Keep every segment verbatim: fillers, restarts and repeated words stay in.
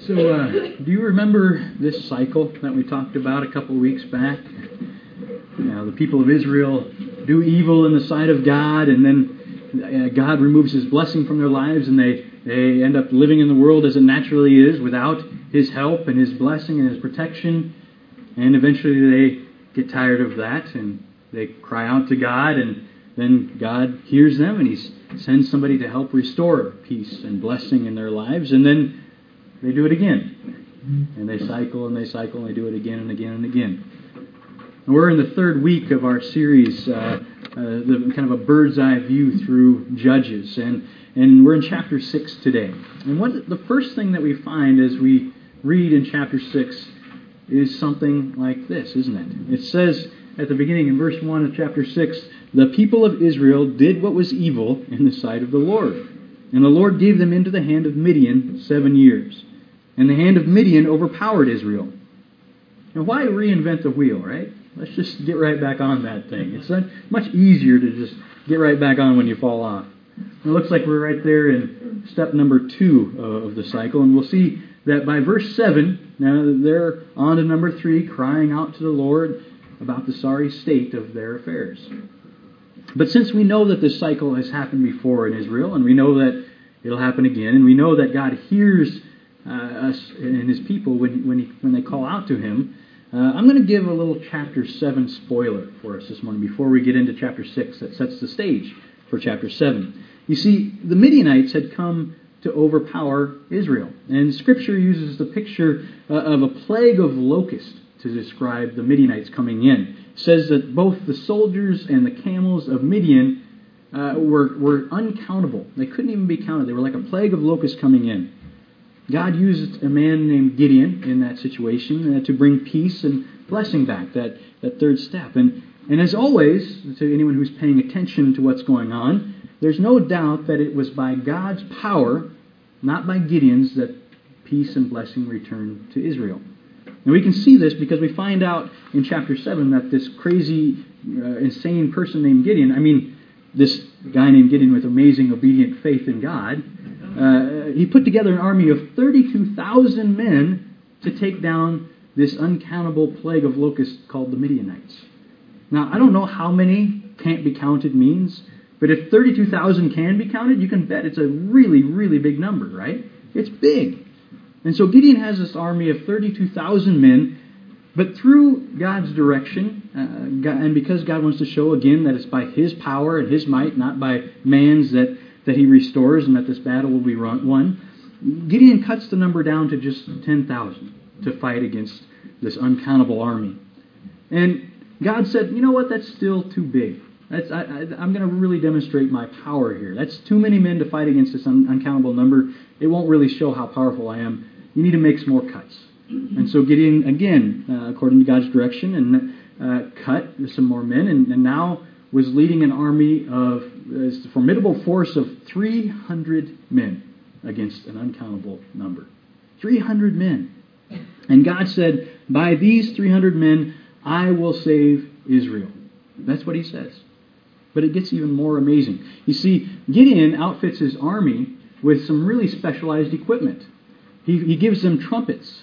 So, uh, do you remember this cycle that we talked about a couple weeks back? You know, the people of Israel do evil in the sight of God, and then uh, God removes His blessing from their lives, and they, they end up living in the world as it naturally is, without His help and His blessing and His protection. And eventually they get tired of that, and they cry out to God, and then God hears them, and He sends somebody to help restore peace and blessing in their lives, and then they do it again. And they cycle and they cycle and they do it again and again and again. And we're in the third week of our series, uh, uh, the kind of a bird's eye view through Judges. And, and we're in chapter six today. And what the first thing that we find as we read in chapter six is something like this, isn't it? It says at the beginning in verse one of chapter six, "The people of Israel did what was evil in the sight of the Lord. And the Lord gave them into the hand of Midian seven years. And the hand of Midian overpowered Israel." Now, why reinvent the wheel, right? Let's just get right back on that thing. It's much easier to just get right back on when you fall off. It looks like we're right there in step number two of the cycle. And we'll see that by verse seven, now they're on to number three, crying out to the Lord about the sorry state of their affairs. But since we know that this cycle has happened before in Israel, and we know that it'll happen again, and we know that God hears uh, us and His people when when, he, when they call out to Him, uh, I'm going to give a little chapter seven spoiler for us this morning before we get into chapter six that sets the stage for chapter seven. You see, the Midianites had come to overpower Israel, and Scripture uses the picture uh, of a plague of locusts to describe the Midianites coming in. It says that both the soldiers and the camels of Midian uh, were, were uncountable. They couldn't even be counted. They were like a plague of locusts coming in. God used a man named Gideon in that situation uh, to bring peace and blessing back, that, that third step. And, and as always, to anyone who's paying attention to what's going on, there's no doubt that it was by God's power, not by Gideon's, that peace and blessing returned to Israel. And we can see this because we find out in chapter seven that this crazy, uh, insane person named Gideon, I mean, this guy named Gideon with amazing, obedient faith in God, uh, he put together an army of thirty-two thousand men to take down this uncountable plague of locusts called the Midianites. Now, I don't know how many can't be counted means, but if thirty-two thousand can be counted, you can bet it's a really, really big number, right? It's big. And so Gideon has this army of thirty-two thousand men, but through God's direction, uh, God, and because God wants to show again that it's by His power and His might, not by man's, that, that He restores and that this battle will be run, won, Gideon cuts the number down to just ten thousand to fight against this uncountable army. And God said, you know what, that's still too big. That's, I, I, I'm going to really demonstrate my power here. That's too many men to fight against this un, uncountable number. It won't really show how powerful I am. You need to make some more cuts. And so Gideon, again, uh, according to God's direction, and uh, cut some more men, and, and now was leading an army of a formidable force of three hundred men against an uncountable number. three hundred men. And God said, by these three hundred men, I will save Israel. That's what He says. But it gets even more amazing. You see, Gideon outfits his army with some really specialized equipment. He, he gives them trumpets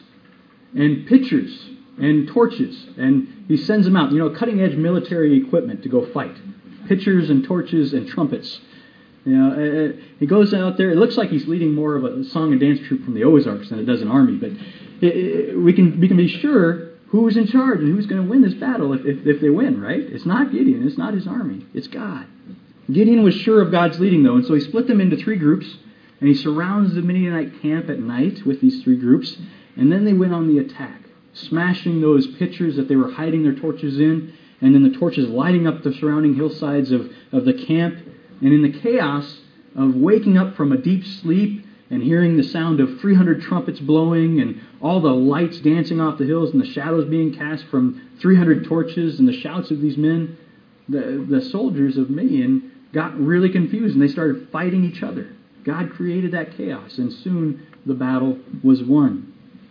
and pitchers and torches, and he sends them out, you know, cutting-edge military equipment to go fight. Pitchers and torches and trumpets. You know, uh, he goes out there. It looks like he's leading more of a song and dance troupe from the Ozarks than it does an army, but it, it, we can we can be sure who's in charge and who's going to win this battle if, if, if they win, right? It's not Gideon. It's not his army. It's God. Gideon was sure of God's leading, though, and so he split them into three groups, and he surrounds the Midianite camp at night with these three groups, and then they went on the attack, smashing those pitchers that they were hiding their torches in, and then the torches lighting up the surrounding hillsides of, of the camp. And in the chaos of waking up from a deep sleep and hearing the sound of three hundred trumpets blowing and all the lights dancing off the hills and the shadows being cast from three hundred torches and the shouts of these men, the, the soldiers of Midian got really confused and they started fighting each other. God created that chaos, and soon the battle was won.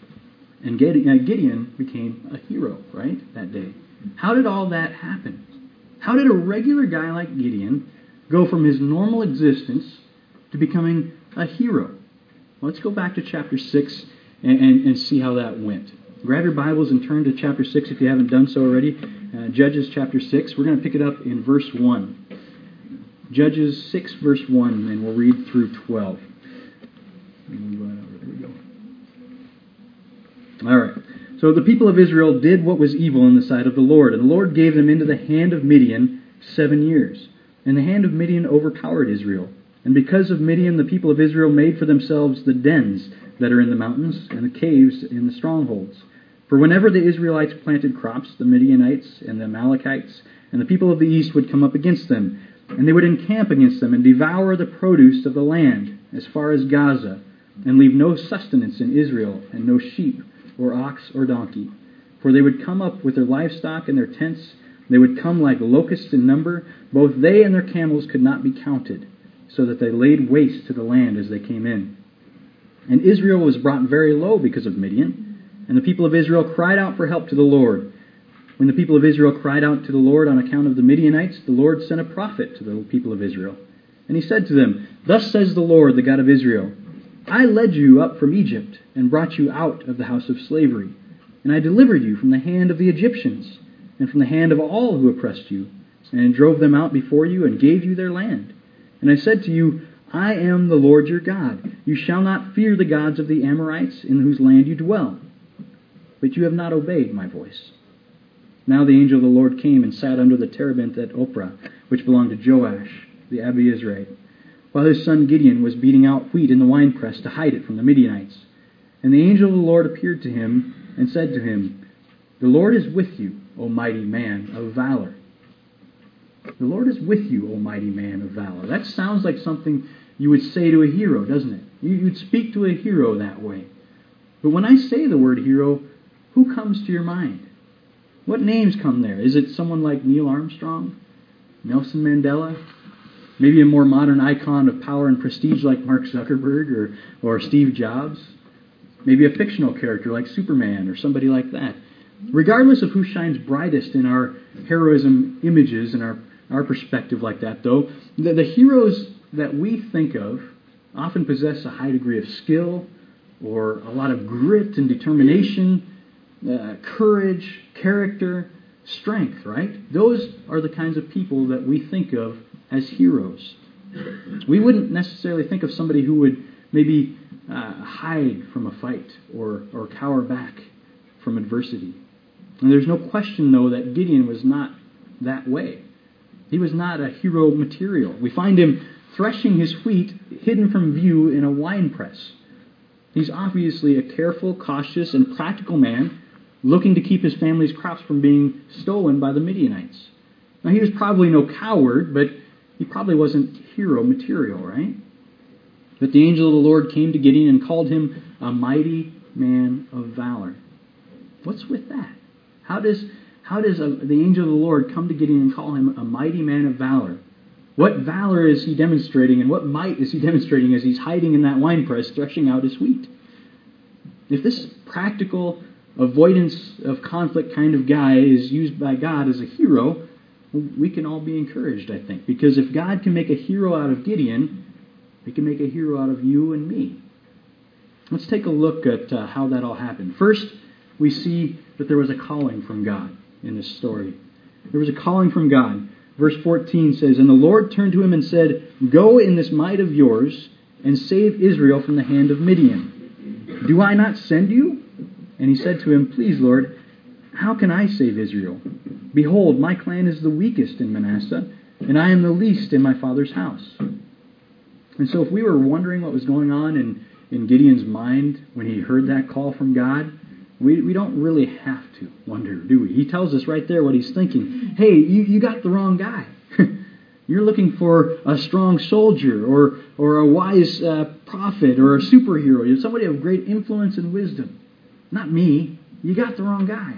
And Gideon became a hero, right, that day. How did all that happen? How did a regular guy like Gideon go from his normal existence to becoming a hero? Well, let's go back to chapter six and, and, and see how that went. Grab your Bibles and turn to chapter six if you haven't done so already. Uh, Judges chapter six. We're going to pick it up in verse one. Judges six, verse one, and we'll read through twelve. There we go. All right. So the people of Israel did what was evil in the sight of the Lord, and the Lord gave them into the hand of Midian seven years. And the hand of Midian overpowered Israel. And because of Midian, the people of Israel made for themselves the dens that are in the mountains and the caves in the strongholds. For whenever the Israelites planted crops, the Midianites and the Amalekites and the people of the east would come up against them, and they would encamp against them and devour the produce of the land as far as Gaza, and leave no sustenance in Israel, and no sheep, or ox, or donkey. For they would come up with their livestock and their tents. They would come like locusts in number. Both they and their camels could not be counted, so that they laid waste to the land as they came in. And Israel was brought very low because of Midian, and the people of Israel cried out for help to the Lord. When the people of Israel cried out to the Lord on account of the Midianites, the Lord sent a prophet to the people of Israel. And he said to them, Thus says the Lord, the God of Israel, I led you up from Egypt and brought you out of the house of slavery. And I delivered you from the hand of the Egyptians and from the hand of all who oppressed you, and drove them out before you and gave you their land. And I said to you, I am the Lord your God. You shall not fear the gods of the Amorites in whose land you dwell. But you have not obeyed my voice. Now the angel of the Lord came and sat under the terebinth at Ophrah, which belonged to Joash, the Abiezrite, while his son Gideon was beating out wheat in the winepress to hide it from the Midianites. And the angel of the Lord appeared to him and said to him, The Lord is with you, O mighty man of valor. The Lord is with you, O mighty man of valor. That sounds like something you would say to a hero, doesn't it? You'd speak to a hero that way. But when I say the word hero, who comes to your mind? What names come there? Is it someone like Neil Armstrong? Nelson Mandela? Maybe a more modern icon of power and prestige like Mark Zuckerberg or, or Steve Jobs? Maybe a fictional character like Superman or somebody like that. Regardless of who shines brightest in our heroism images and our, our perspective like that, though, the, the heroes that we think of often possess a high degree of skill or a lot of grit and determination, uh, courage, character, strength, right? Those are the kinds of people that we think of as heroes. We wouldn't necessarily think of somebody who would maybe uh, hide from a fight or, or cower back from adversity. And there's no question, though, that Gideon was not that way. He was not a hero material. We find him threshing his wheat hidden from view in a winepress. He's obviously a careful, cautious, and practical man looking to keep his family's crops from being stolen by the Midianites. Now, he was probably no coward, but he probably wasn't hero material, right? But the angel of the Lord came to Gideon and called him a mighty man of valor. What's with that? How does how does a, the angel of the Lord come to Gideon and call him a mighty man of valor? What valor is he demonstrating, and what might is he demonstrating as he's hiding in that winepress threshing out his wheat? If this practical, avoidance of conflict kind of guy is used by God as a hero, we can all be encouraged, I think. Because if God can make a hero out of Gideon, He can make a hero out of you and me. Let's take a look at uh, how that all happened. First, we see that there was a calling from God in this story. There was a calling from God. Verse fourteen says, And the Lord turned to him and said, Go in this might of yours and save Israel from the hand of Midian. Do I not send you? And he said to him, Please, Lord, how can I save Israel? Behold, my clan is the weakest in Manasseh, and I am the least in my father's house. And so if we were wondering what was going on in, in Gideon's mind when he heard that call from God, we, we don't really have to wonder, do we? He tells us right there what he's thinking. Hey, you, you got the wrong guy. You're looking for a strong soldier or, or a wise uh, prophet or a superhero. You're somebody of great influence and wisdom. Not me. You got the wrong guy.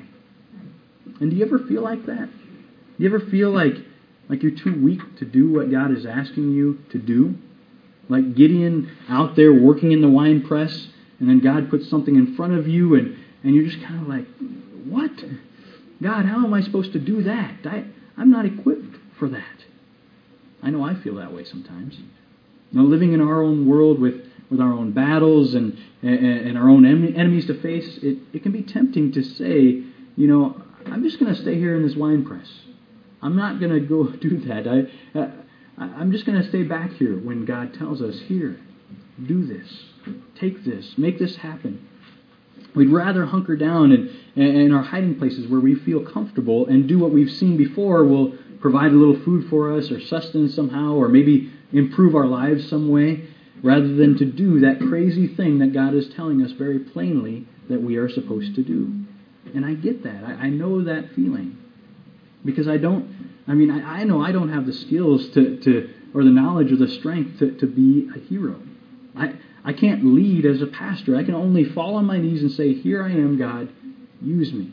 And do you ever feel like that? Do you ever feel like, like you're too weak to do what God is asking you to do? Like Gideon out there working in the wine press, and then God puts something in front of you, and, and you're just kind of like, what? God, how am I supposed to do that? I, I'm not equipped for that. I know I feel that way sometimes. Now, living in our own world with, with our own battles and, and, and our own enemies to face, it, it can be tempting to say, you know, I'm just going to stay here in this wine press. I'm not going to go do that. I, I, I'm just going to stay back here when God tells us, here, do this, take this, make this happen. We'd rather hunker down in, in our hiding places where we feel comfortable and do what we've seen before will provide a little food for us or sustenance somehow or maybe improve our lives some way, rather than to do that crazy thing that God is telling us very plainly that we are supposed to do. And I get that. I, I know that feeling. Because I don't, I mean, I, I know I don't have the skills to, to or the knowledge or the strength to, to be a hero. I I can't lead as a pastor. I can only fall on my knees and say, here I am, God, use me.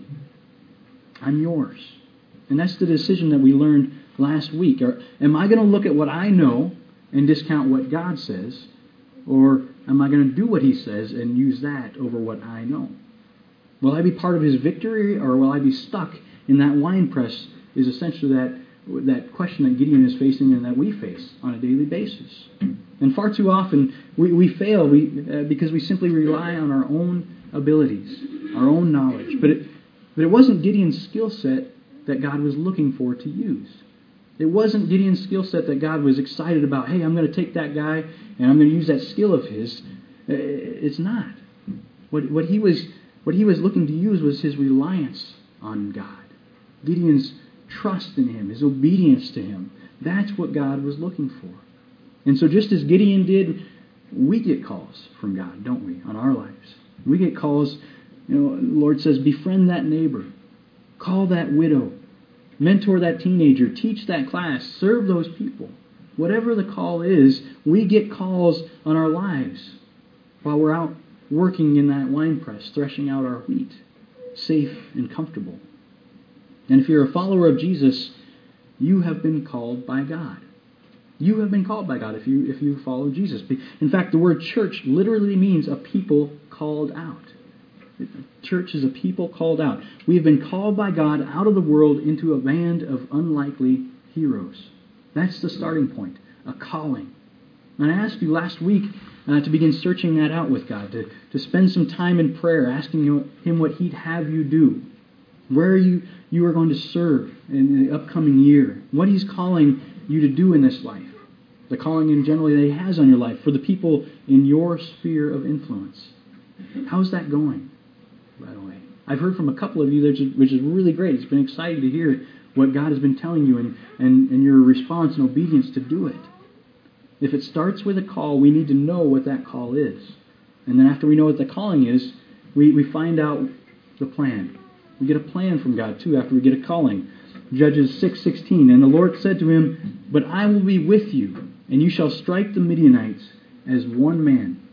I'm yours. And that's the decision that we learned last week. Or am I going to look at what I know and discount what God says? Or am I going to do what He says and use that over what I know? Will I be part of His victory, or will I be stuck in that wine press? Is essentially that that question that Gideon is facing and that we face on a daily basis. And far too often we, we fail we, uh, because we simply rely on our own abilities, our own knowledge. But it, but it wasn't Gideon's skill set that God was looking for to use. It wasn't Gideon's skill set that God was excited about. Hey, I'm going to take that guy and I'm going to use that skill of his. It's not. What, what he was what he was looking to use was his reliance on God. Gideon's trust in Him, his obedience to Him. That's what God was looking for. And so just as Gideon did, we get calls from God, don't we, on our lives. We get calls, you know, the Lord says, befriend that neighbor, call that widow, mentor that teenager, teach that class, serve those people. Whatever the call is, we get calls on our lives while we're out working in that wine press, threshing out our wheat, safe and comfortable. And if you're a follower of Jesus, you have been called by God. You have been called by God if you if you follow Jesus. In fact, the word church literally means a people called out. Church is a people called out. We have been called by God out of the world into a band of unlikely heroes. That's the starting point, a calling. And I asked you last week uh, to begin searching that out with God, to, to spend some time in prayer, asking Him what He'd have you do. Where you, you are going to serve in the upcoming year. What He's calling you to do in this life. The calling in generally that He has on your life for the people in your sphere of influence. How's that going, by the way? I've heard from a couple of you, which is really great. It's been exciting to hear what God has been telling you and, and, and your response and obedience to do it. If it starts with a call, we need to know what that call is. And then after we know what the calling is, we, we find out the plan. We get a plan from God, too, after we get a calling. Judges six sixteen, and the Lord said to him, but I will be with you, and you shall strike the Midianites as one man.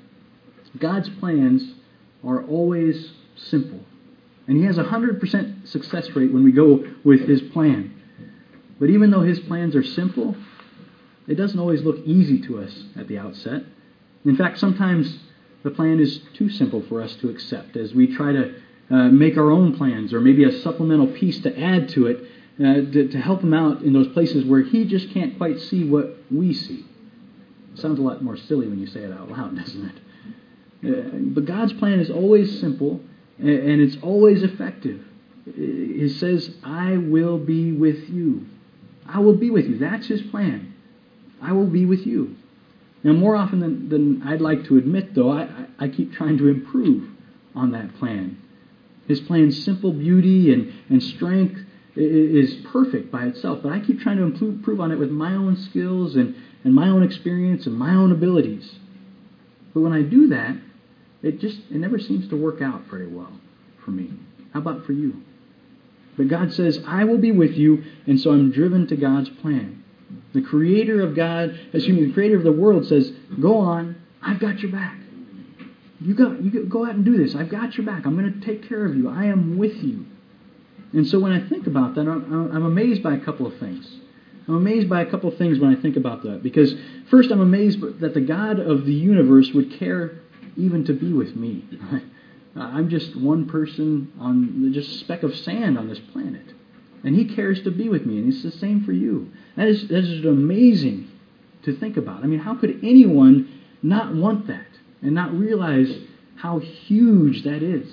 God's plans are always simple. And He has a one hundred percent success rate when we go with His plan. But even though His plans are simple, it doesn't always look easy to us at the outset. In fact, sometimes the plan is too simple for us to accept as we try to Uh, make our own plans or maybe a supplemental piece to add to it uh, to, to help Him out in those places where He just can't quite see what we see. It sounds a lot more silly when you say it out loud, doesn't it? Uh, but God's plan is always simple and, and it's always effective. He says, I will be with you. I will be with you. That's His plan. I will be with you. Now, more often than, than I'd like to admit, though, I, I keep trying to improve on that plan. His plan's simple beauty and, and strength is perfect by itself, but I keep trying to improve on it with my own skills and, and my own experience and my own abilities. But when I do that, it just it never seems to work out very well for me. How about for you? But God says, I will be with you, and so I'm driven to God's plan. The creator of God, excuse me, the creator of the world says, go on, I've got your back. You go, you go out and do this. I've got your back. I'm going to take care of you. I am with you. And so when I think about that, I'm, I'm amazed by a couple of things. I'm amazed by a couple of things when I think about that. Because first, I'm amazed that the God of the universe would care even to be with me. I'm just one person on just a speck of sand on this planet. And He cares to be with me. And it's the same for you. That is, that is amazing to think about. I mean, how could anyone not want that? And not realize how huge that is.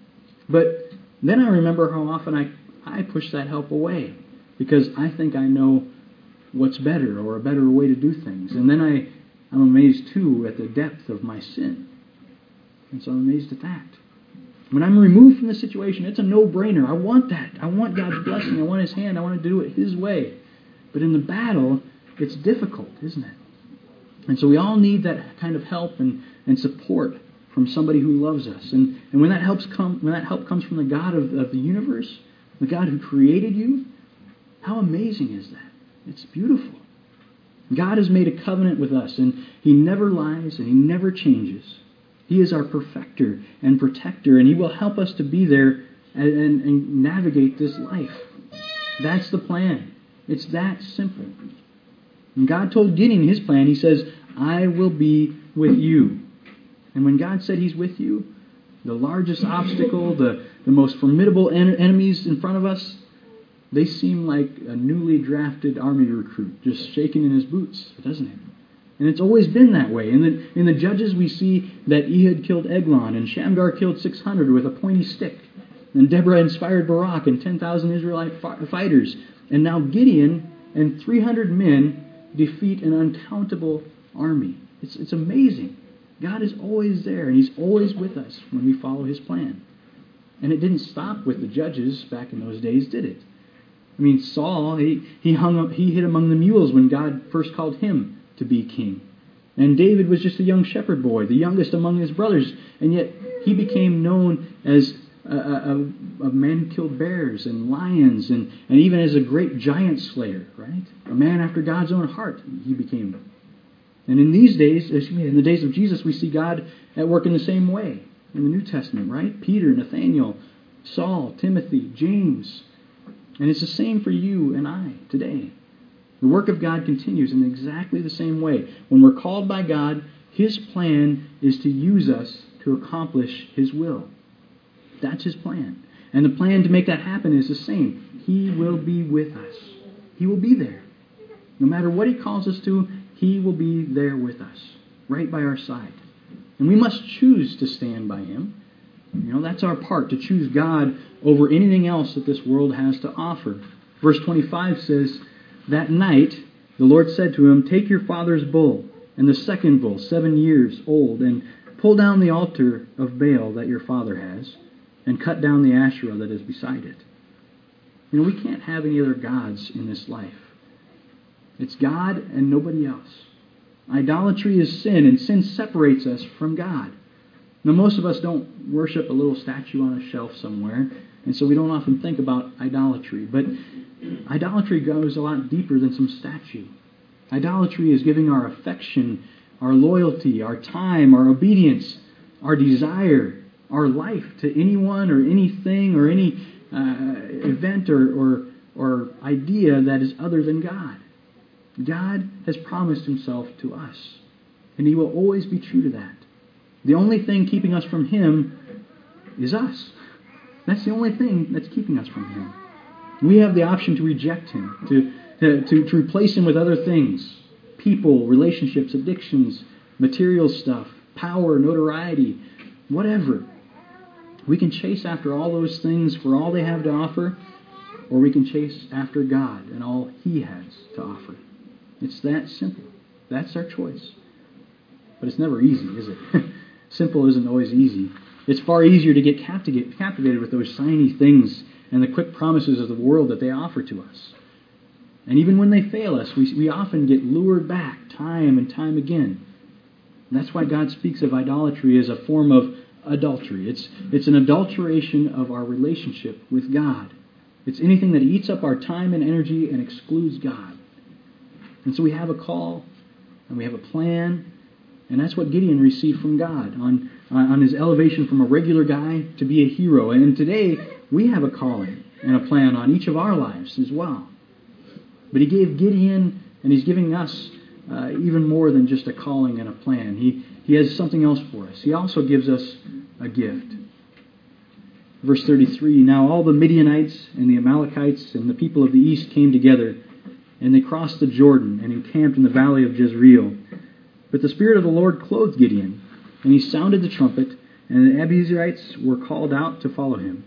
But then I remember how often I, I push that help away because I think I know what's better or a better way to do things. And then I, I'm amazed, too, at the depth of my sin. And so I'm amazed at that. When I'm removed from the situation, it's a no-brainer. I want that. I want God's blessing. I want His hand. I want to do it His way. But in the battle, it's difficult, isn't it? And so we all need that kind of help and, and support from somebody who loves us. And, and when that helps come, when that help comes from the God of, of the universe, the God who created you, how amazing is that? It's beautiful. God has made a covenant with us, and He never lies and He never changes. He is our perfecter and protector, and He will help us to be there and, and, and navigate this life. That's the plan. It's that simple. And God told Gideon His plan. He says, I will be with you. And when God said He's with you, the largest obstacle, the, the most formidable en- enemies in front of us, they seem like a newly drafted army recruit, just shaking in his boots, doesn't it? And it's always been that way. In the, in the Judges, we see that Ehud killed Eglon, and Shamgar killed six hundred with a pointy stick. And Deborah inspired Barak and ten thousand Israelite fighters. And now Gideon and three hundred men defeat an uncountable army. It's, it's amazing. God is always there, and He's always with us when we follow His plan. And it didn't stop with the Judges back in those days, did it? I mean, Saul, he, he hung up, he hid among the mules when God first called him to be king. And David was just a young shepherd boy, the youngest among his brothers, and yet he became known as a, a, a man who killed bears and lions, and, and even as a great giant slayer, right? A man after God's own heart, he became. And in these days, excuse me, in the days of Jesus, we see God at work in the same way in the New Testament, right? Peter, Nathaniel, Saul, Timothy, James. And it's the same for you and I today. The work of God continues in exactly the same way. When we're called by God, His plan is to use us to accomplish His will. That's His plan. And the plan to make that happen is the same. He will be with us. He will be there. No matter what He calls us to, He will be there with us, right by our side. And we must choose to stand by Him. You know, that's our part, to choose God over anything else that this world has to offer. Verse twenty-five says, that night the Lord said to him, take your father's bull and the second bull, seven years old, and pull down the altar of Baal that your father has, and cut down the Asherah that is beside it. You know, we can't have any other gods in this life. It's God and nobody else. Idolatry is sin, and sin separates us from God. Now, most of us don't worship a little statue on a shelf somewhere, and so we don't often think about idolatry. But idolatry goes a lot deeper than some statue. Idolatry is giving our affection, our loyalty, our time, our obedience, our desire, our life to anyone or anything or any uh, event or, or, or idea that is other than God. God has promised Himself to us, and He will always be true to that. The only thing keeping us from Him is us. That's the only thing that's keeping us from Him. We have the option to reject Him, to, to, to, to replace Him with other things. People, relationships, addictions, material stuff, power, notoriety, whatever. We can chase after all those things for all they have to offer, or we can chase after God and all He has to offer. It's that simple. That's our choice. But it's never easy, is it? Simple isn't always easy. It's far easier to get captivated with those shiny things and the quick promises of the world that they offer to us. And even when they fail us, we, we often get lured back time and time again. And that's why God speaks of idolatry as a form of adultery. It's, it's an adulteration of our relationship with God. It's anything that eats up our time and energy and excludes God. And so we have a call, and we have a plan, and that's what Gideon received from God on, on his elevation from a regular guy to be a hero. And today, we have a calling and a plan on each of our lives as well. But He gave Gideon, and He's giving us uh, even more than just a calling and a plan. He, he has something else for us. He also gives us a gift. Verse thirty-three, now all the Midianites and the Amalekites and the people of the east came together, and they crossed the Jordan and encamped in the valley of Jezreel. But the Spirit of the Lord clothed Gideon, and he sounded the trumpet, and the Abiezrites were called out to follow him.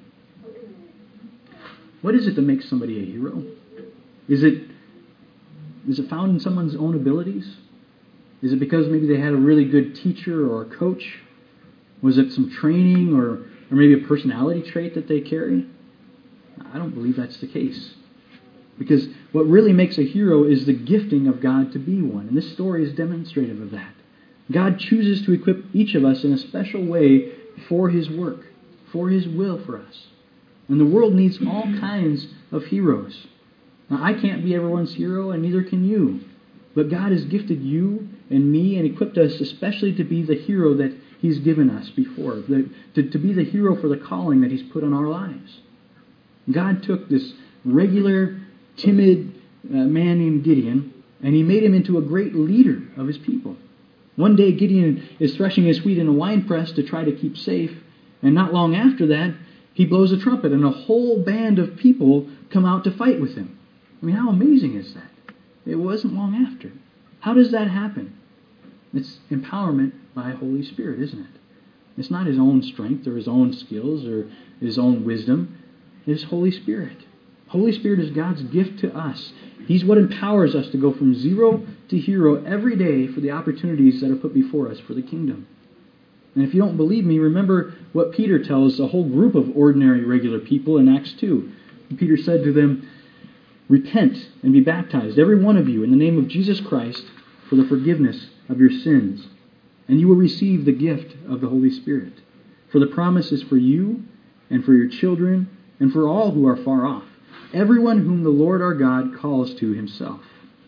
What is it that makes somebody a hero? Is it is it found in someone's own abilities? Is it because maybe they had a really good teacher or a coach? Was it some training or, or maybe a personality trait that they carry? I don't believe that's the case. Because what really makes a hero is the gifting of God to be one. And this story is demonstrative of that. God chooses to equip each of us in a special way for His work, for His will for us. And the world needs all kinds of heroes. Now, I can't be everyone's hero, and neither can you. But God has gifted you and me and equipped us especially to be the hero that He's given us before, the, to, to be the hero for the calling that He's put on our lives. God took this regular, timid uh, man named Gideon, and He made him into a great leader of His people. One day Gideon is threshing his wheat in a winepress to try to keep safe, and not long after that, he blows a trumpet, and a whole band of people come out to fight with him. I mean, how amazing is that? It wasn't long after. How does that happen? It's empowerment by Holy Spirit, isn't it? It's not his own strength or his own skills or his own wisdom. It's Holy Spirit. Holy Spirit is God's gift to us. He's what empowers us to go from zero to hero every day for the opportunities that are put before us for the kingdom. And if you don't believe me, remember what Peter tells a whole group of ordinary, regular people in Acts two. Peter said to them, "Repent and be baptized, every one of you, in the name of Jesus Christ for the forgiveness of your sins, and you will receive the gift of the Holy Spirit. For the promise is for you and for your children and for all who are far off, everyone whom the Lord our God calls to Himself."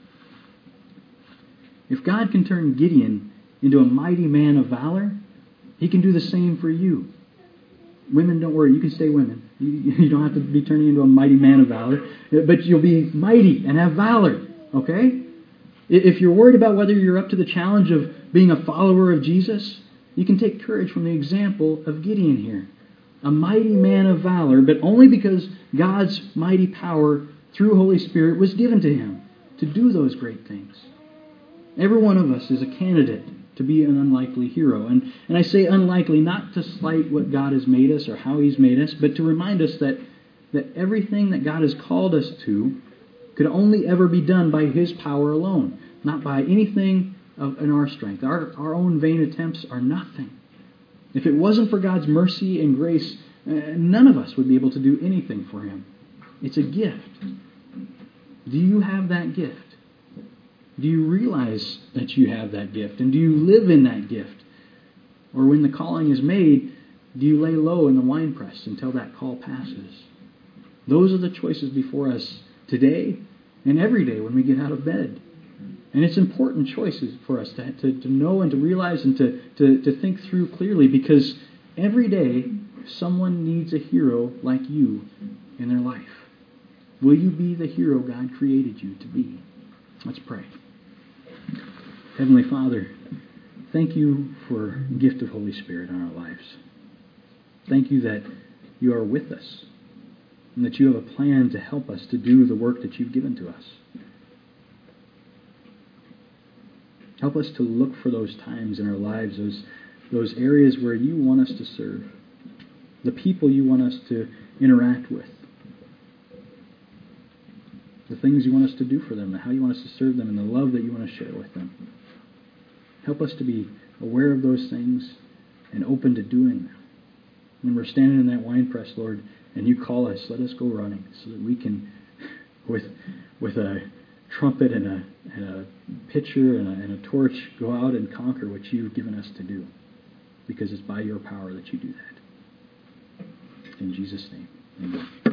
If God can turn Gideon into a mighty man of valor, He can do the same for you. Women, don't worry, you can stay women. You, you don't have to be turning into a mighty man of valor, but you'll be mighty and have valor, okay? If you're worried about whether you're up to the challenge of being a follower of Jesus, you can take courage from the example of Gideon here. A mighty man of valor, but only because God's mighty power through Holy Spirit was given to him to do those great things. Every one of us is a candidate to be an unlikely hero. And, and I say unlikely not to slight what God has made us or how He's made us, but to remind us that, that everything that God has called us to could only ever be done by His power alone, not by anything of, in our strength. Our, our own vain attempts are nothing. If it wasn't for God's mercy and grace, uh, none of us would be able to do anything for Him. It's a gift. Do you have that gift? Do you realize that you have that gift? And do you live in that gift? Or when the calling is made, do you lay low in the winepress until that call passes? Those are the choices before us today and every day when we get out of bed. And it's important choices for us to, to, to know and to realize and to, to, to think through clearly, because every day someone needs a hero like you in their life. Will you be the hero God created you to be? Let's pray. Heavenly Father, thank You for the gift of Holy Spirit in our lives. Thank You that You are with us and that You have a plan to help us to do the work that You've given to us. Help us to look for those times in our lives, those, those areas where You want us to serve, the people You want us to interact with, the things You want us to do for them, and how You want us to serve them, and the love that You want to share with them. Help us to be aware of those things and open to doing them. When we're standing in that wine press, Lord, and You call us, let us go running so that we can, with with a trumpet and a, and a pitcher and a, and a torch, go out and conquer what You've given us to do. Because it's by Your power that You do that. In Jesus' name, amen.